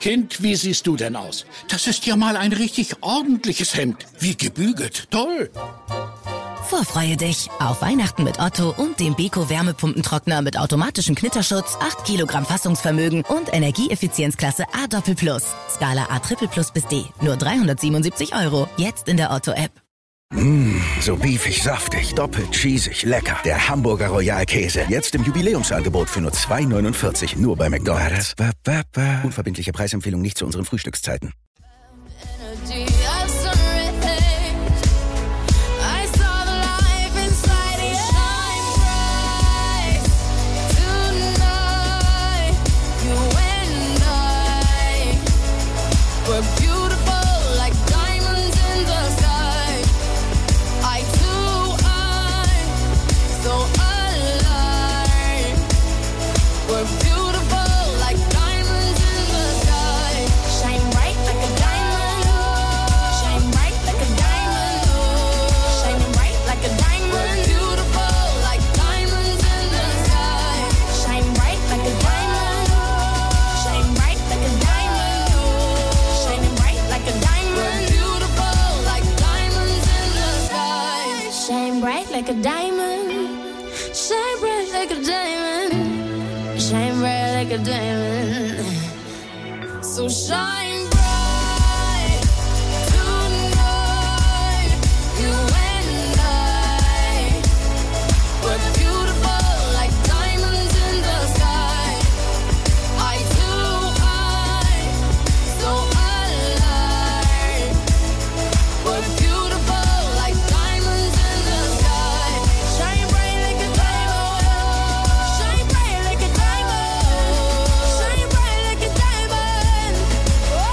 Kind, wie siehst du denn aus? Das ist ja mal ein richtig ordentliches Hemd. Wie gebügelt. Toll. Vorfreue dich auf Weihnachten mit Otto und dem Beko Wärmepumpentrockner mit automatischem Knitterschutz, 8 Kilogramm Fassungsvermögen und Energieeffizienzklasse A++. Skala A++ bis D. Nur 377 €. Jetzt in der Otto-App. So beefig, saftig, doppelt cheesig, lecker. Der Hamburger Royal Käse. Jetzt im Jubiläumsangebot für nur 2,49. Nur bei McDonald's. Unverbindliche Preisempfehlung nicht zu unseren Frühstückszeiten. Like a diamond, shine bright like a diamond, shine bright like a diamond, so shine bright tonight, you and I, we're beautiful like diamonds in the sky, eye to eye, so alive, we're beautiful like diamonds in the sky. Shine bright like a diamond. Shine bright like a diamond. Shine bright like a diamond. Oh,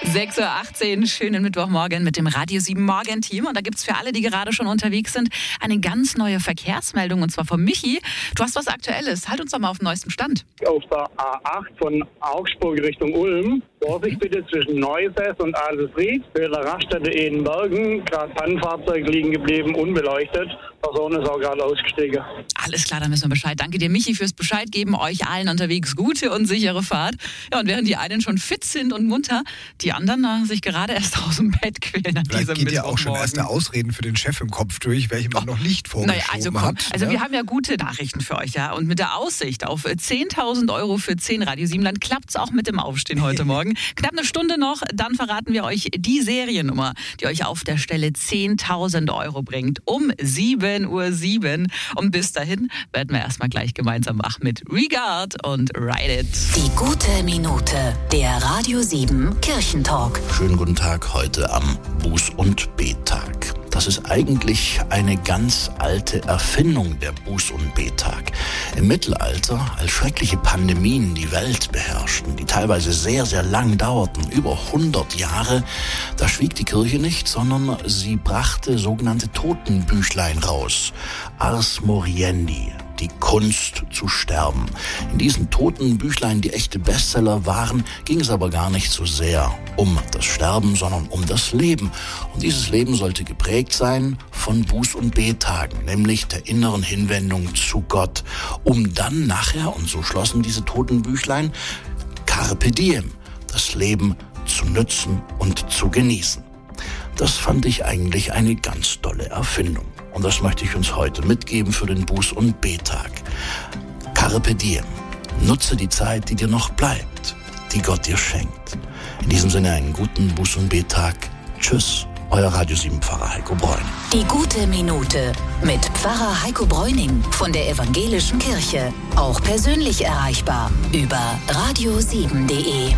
6.18 Uhr, schönen Mittwochmorgen mit dem Radio 7 Morgenteam. Und da gibt's für alle, die gerade schon unterwegs sind, eine ganz neue Verkehrsmeldung, und zwar von Michi. Du hast was Aktuelles. Halt uns doch mal auf den neuesten Stand. Auf der A8 von Augsburg Richtung Ulm. Vorsicht bitte zwischen Neusäß und Adelsried. Bei der Raststätte Edenbergen. Gerade Pannenfahrzeug liegen geblieben, unbeleuchtet. Person ist auch gerade ausgestiegen. Alles klar, dann wissen wir Bescheid. Danke dir, Michi, fürs Bescheid geben. Euch allen unterwegs gute und sichere Fahrt. Ja, und während die einen schon fit sind und munter, die anderen sich gerade erst aus dem Bett quälen an Vielleicht diesem geht ja auch schon erste Ausreden für den Chef im Kopf durch, welche man noch nicht vorgeschoben hat. Also wir haben ja gute Nachrichten für euch, ja. Und mit der Aussicht auf 10.000 Euro für 10 Radio 7 klappt's auch mit dem Aufstehen heute Morgen. Knapp eine Stunde noch, dann verraten wir euch die Seriennummer, die euch auf der Stelle 10.000 Euro bringt. Um 7.07 Uhr. Und bis dahin werden wir erstmal gleich gemeinsam wach mit Regard und Ride It. Die gute Minute, der Radio 7 Kirchentalk. Schönen guten Tag heute am Buß- und Bettag. Das ist eigentlich eine ganz alte Erfindung, der Buß- und Bettag. Im Mittelalter, als schreckliche Pandemien die Welt beherrschten, die teilweise sehr, sehr lang dauerten, über 100 Jahre, da schwieg die Kirche nicht, sondern sie brachte sogenannte Totenbüchlein raus. Ars Moriendi. Die Kunst zu sterben. In diesen Totenbüchlein, die echte Bestseller waren, ging es aber gar nicht so sehr um das Sterben, sondern um das Leben. Und dieses Leben sollte geprägt sein von Buß- und Bettagen, nämlich der inneren Hinwendung zu Gott, um dann nachher, und so schlossen diese Totenbüchlein, Carpe Diem, das Leben zu nützen und zu genießen. Das fand ich eigentlich eine ganz tolle Erfindung. Und das möchte ich uns heute mitgeben für den Buß- und Bettag. Carpe Diem. Nutze die Zeit, die dir noch bleibt, die Gott dir schenkt. In diesem Sinne einen guten Buß- und Bettag. Tschüss, euer Radio 7 Pfarrer Heiko Bräuning. Die gute Minute mit Pfarrer Heiko Bräuning von der Evangelischen Kirche. Auch persönlich erreichbar über radio7.de.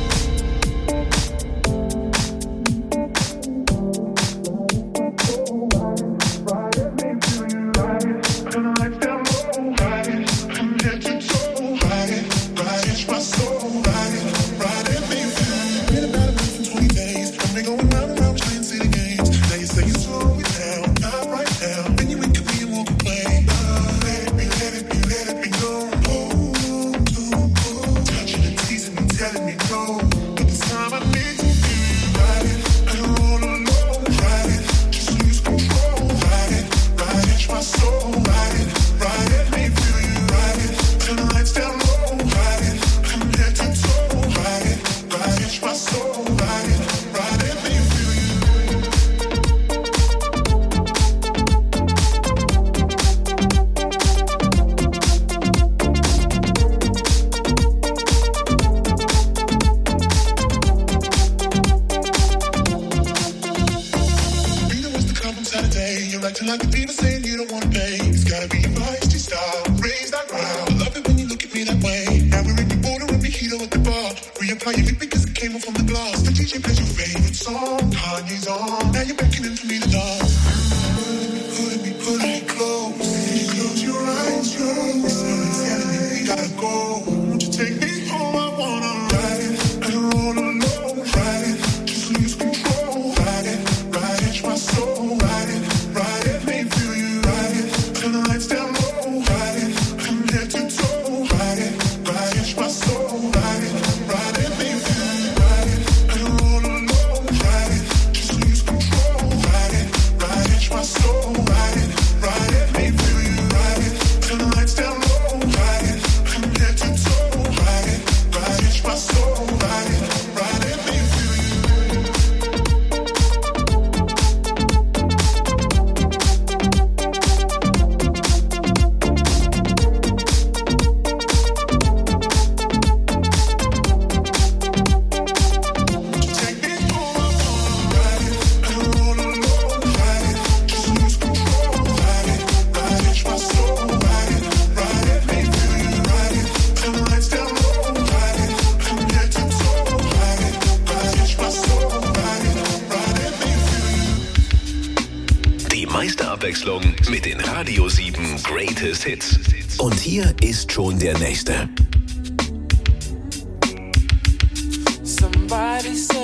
Mit den Radio 7 Greatest Hits. Und hier ist schon der nächste. Somebody said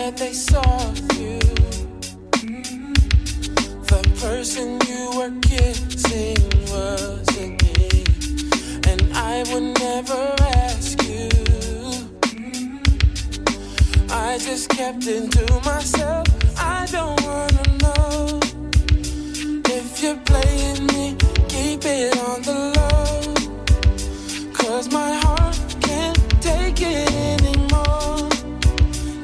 that they saw you. The person you were kissing wasn't me, and I would never ask you. I just kept it to myself. I don't wanna know if you're playing me. Keep